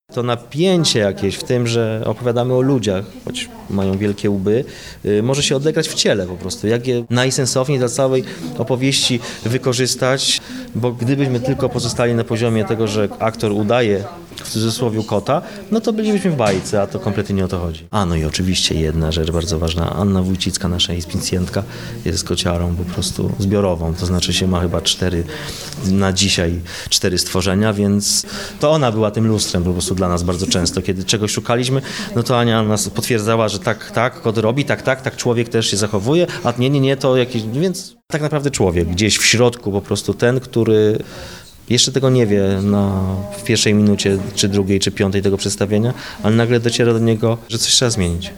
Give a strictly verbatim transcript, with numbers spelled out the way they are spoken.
To napięcie jakieś w tym, że opowiadamy o ludziach, choć mają wielkie łby, y, może się odegrać w ciele po prostu. Jak je najsensowniej dla całej opowieści wykorzystać, bo gdybyśmy tylko pozostali na poziomie tego, że aktor udaje w cudzysłowie kota, no to bylibyśmy w bajce, a to kompletnie nie o to chodzi. A no i oczywiście jedna rzecz bardzo ważna. Anna Wójcicka, nasza inspicjentka, jest kociarą po prostu zbiorową, to znaczy się ma chyba cztery, na dzisiaj cztery stworzenia, więc to ona była tym lustrem po prostu dla nas bardzo często. Kiedy czegoś szukaliśmy, no to Ania nas potwierdzała, że tak, tak, kot robi, tak, tak, tak człowiek też się zachowuje, a nie, nie, nie, to jakiś, więc tak naprawdę człowiek, gdzieś w środku po prostu ten, który jeszcze tego nie wie na, w pierwszej minucie, czy drugiej, czy piątej tego przedstawienia, ale nagle dociera do niego, że coś trzeba zmienić.